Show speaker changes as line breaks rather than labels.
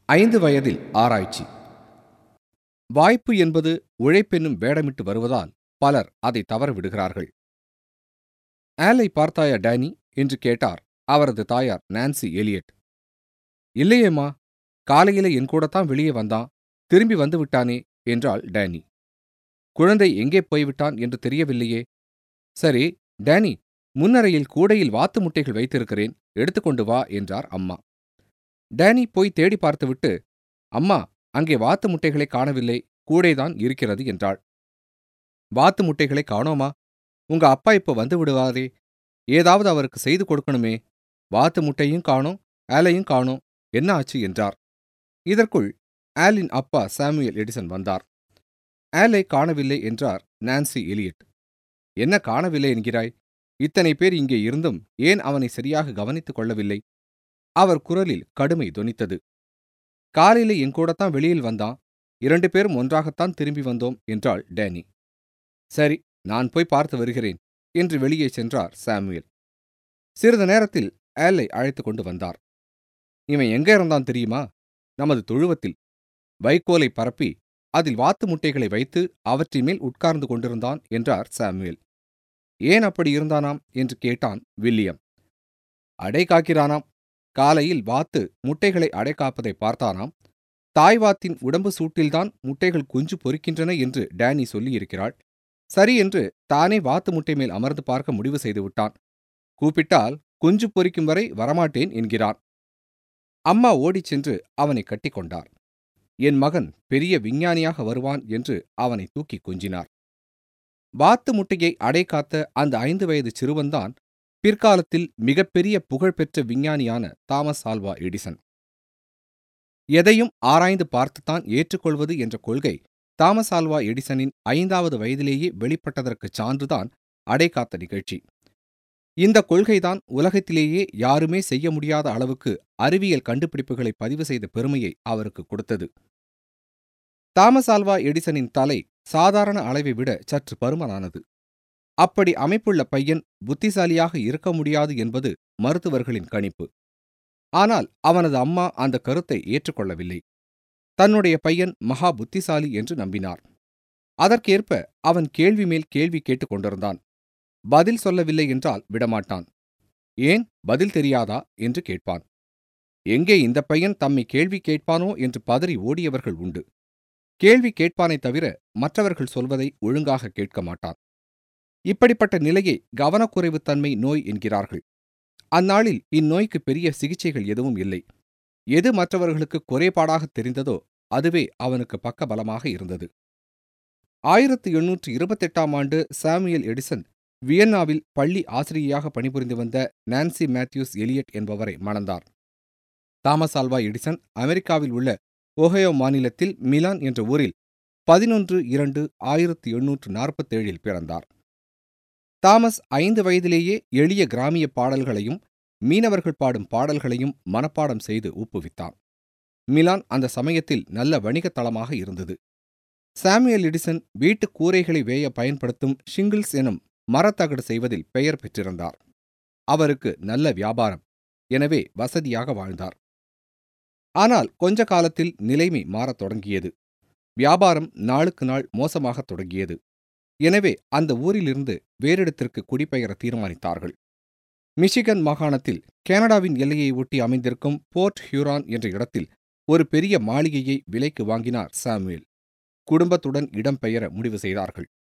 5 வயதில் ஆராய்ச்சி. வாய்ப்பு என்பது உழைப்பென்னும் வேடமிட்டு வருவதால் பலர் அதை தவற விடுகிறார்கள். ஆலை பார்த்தாயா டேனி என்று கேட்டார் அவரது தாயார் நான்சி எலியட். இல்லையேம்மா, காலையில என் கூடத்தான் வெளியே வந்தான், திரும்பி வந்து விட்டானே என்றாள் டேனி. குழந்தை எங்கே போய்விட்டான் என்று தெரியவில்லையே. சரி டேனி, முன்னறையில் கூடையில் வாத்து முட்டைகள் வைத்திருக்கிறேன், எடுத்துக்கொண்டு வா என்றார் அம்மா. டேனி போய் தேடி பார்த்துவிட்டு, அம்மா, அங்கே வாத்து முட்டைகளை காணவில்லை, கூடைதான் இருக்கிறது என்றாள். வாத்து முட்டைகளை காணோமா? உங்க அப்பா இப்போ வந்து விடுவாரே, ஏதாவது அவருக்கு செய்து கொடுக்கணுமே. வாத்து முட்டையும் காணோம், ஆலையும் காணோம், என்ன ஆச்சு என்றார். இதற்குள் ஆலின் அப்பா சாமுவேல் எடிசன் வந்தார். ஆலை காணவில்லை என்றார் நான்சி எலியட். என்ன காணவில்லை என்கிறாய்? இத்தனை பேர் இங்கே இருந்தும் ஏன் அவனை சரியாக கவனித்துக் கொள்ளவில்லை? அவர் குரலில் கடுமை தொனித்தது. காலையில என்கூடத்தான் வெளியில் வந்தான், 2 பேரும் ஒன்றாகத்தான் திரும்பி வந்தோம் என்றாள் டேனி. சரி, நான் போய் பார்த்து வருகிறேன் என்று வெளியே சென்றார் சாமுவேல். சிறிது நேரத்தில் ஆலை அழைத்துக் கொண்டு வந்தார். இவன் எங்க இருந்தான் தெரியுமா? நமது தொழுவத்தில். வைக்கோலை பரப்பி அதில் வாத்து முட்டைகளை வைத்து அவற்றின் மேல் உட்கார்ந்து கொண்டிருந்தான் என்றார் சாமுவேல். ஏன் அப்படி இருந்தானாம் என்று கேட்டான் வில்லியம். அடை காக்கிறானாம். காலையில் வாத்து முட்டைகளை அடை காப்பதை பார்த்தானாம். தாய்வாத்தின் உடம்பு சூட்டில்தான் முட்டைகள் குஞ்சு பொரிக்கின்றன என்று டேனி சொல்லியிருக்கிறாள். சரி என்று தானே வாத்து முட்டை மேல் அமர்ந்து பார்க்க முடிவு செய்து விட்டான். கூப்பிட்டால் குஞ்சு பொரிக்கும் வரை வரமாட்டேன் என்கிறான். அம்மா ஓடிச் சென்று அவனை கட்டிக்கொண்டார். என் மகன் பெரிய விஞ்ஞானியாக வருவான் என்று அவனை தூக்கி கொஞ்சினார். வாத்து முட்டையை அடை காத்த அந்த 5 வயது சிறுவன்தான் பிற்காலத்தில் மிகப்பெரிய புகழ்பெற்ற விஞ்ஞானியான தாமஸ் ஆல்வா எடிசன். எதையும் ஆராய்ந்து பார்த்துத்தான் ஏற்றுக்கொள்வது என்ற கொள்கை தாமஸ் ஆல்வா எடிசனின் 5வது வயதிலேயே வெளிப்பட்டதற்குச் சான்றுதான் அடைகாத்த நிகழ்ச்சி. இந்த கொள்கைதான் உலகத்திலேயே யாருமே செய்ய முடியாத அளவுக்கு அறிவியல் கண்டுபிடிப்புகளை பதிவு செய்த பெருமையை அவருக்கு கொடுத்தது. தாமஸ் ஆல்வா எடிசனின் தலை சாதாரண அளவை விட சற்று பருமனானது. அப்படி அமைப்புள்ள பையன் புத்திசாலியாக இருக்க முடியாது என்பது மருத்துவர்களின் கணிப்பு. ஆனால் அவனது அம்மா அந்த கருத்தை ஏற்றுக்கொள்ளவில்லை. தன்னுடைய பையன் மகா புத்திசாலி என்று நம்பினார். அதற்கேற்ப அவன் கேள்வி மேல் கேள்வி கேட்டுக் கொண்டிருந்தான். பதில் சொல்லவில்லை என்றால் விடமாட்டான். ஏன், பதில் தெரியாதா என்று கேட்பான். எங்கே இந்த பையன் தம்மை கேள்வி கேட்பானோ என்று பதறி ஓடியவர்கள் உண்டு. கேள்வி கேட்பானை தவிர மற்றவர்கள் சொல்வதை ஒழுங்காக கேட்க மாட்டான். இப்படிப்பட்ட நிலையை கவனக்குறைவுத்தன்மை நோய் என்கிறார்கள். அந்நாளில் இந்நோய்க்கு பெரிய சிகிச்சைகள் எதுவும் இல்லை. எது மற்றவர்களுக்கு குறைபாடாக தெரிந்ததோ அதுவே அவனுக்கு பக்கபலமாக இருந்தது. 1828ஆம் ஆண்டு சாமுவேல் எடிசன் வியன்னாவில் பள்ளி ஆசிரியையாக பணிபுரிந்து வந்த நான்சி மேத்யூஸ் எலியட் என்பவரை மணந்தார். தாமஸ் ஆல்வா எடிசன் அமெரிக்காவில் உள்ள ஒஹையோ மாநிலத்தில் மிலான் என்ற ஊரில் 11/2/1847 பிறந்தார். தாமஸ் 5 வயதிலேயே எளிய கிராமிய பாடல்களையும் மீனவர்கள் பாடும் பாடல்களையும் மனப்பாடம் செய்து ஒப்புவித்தான். மிலான் அந்த சமயத்தில் நல்ல வணிகத் தளமாக இருந்தது. சாமுவேல் எடிசன் வீட்டு கூரைகளை வேய பயன்படுத்தும் ஷிங்கிள்ஸ் எனும் மரத்தகடு செய்வதில் பெயர் பெற்றிருந்தார். அவருக்கு நல்ல வியாபாரம், எனவே வசதியாக வாழ்ந்தார். ஆனால் கொஞ்ச காலத்தில் நிலைமை மாறத் தொடங்கியது. வியாபாரம் நாளுக்கு நாள் மோசமாகத் தொடங்கியது. எனவே அந்த ஊரிலிருந்து வேறிடத்திற்கு குடிபெயர தீர்மானித்தார்கள். மிஷிகன் மாகாணத்தில் கனடாவின் எல்லையை ஒட்டி அமைந்திருக்கும் போர்ட் ஹியூரான் என்ற இடத்தில் ஒரு பெரிய மாளிகையை விலைக்கு வாங்கினார் சாமுவேல். குடும்பத்துடன் இடம்பெயர முடிவு செய்தார்கள்.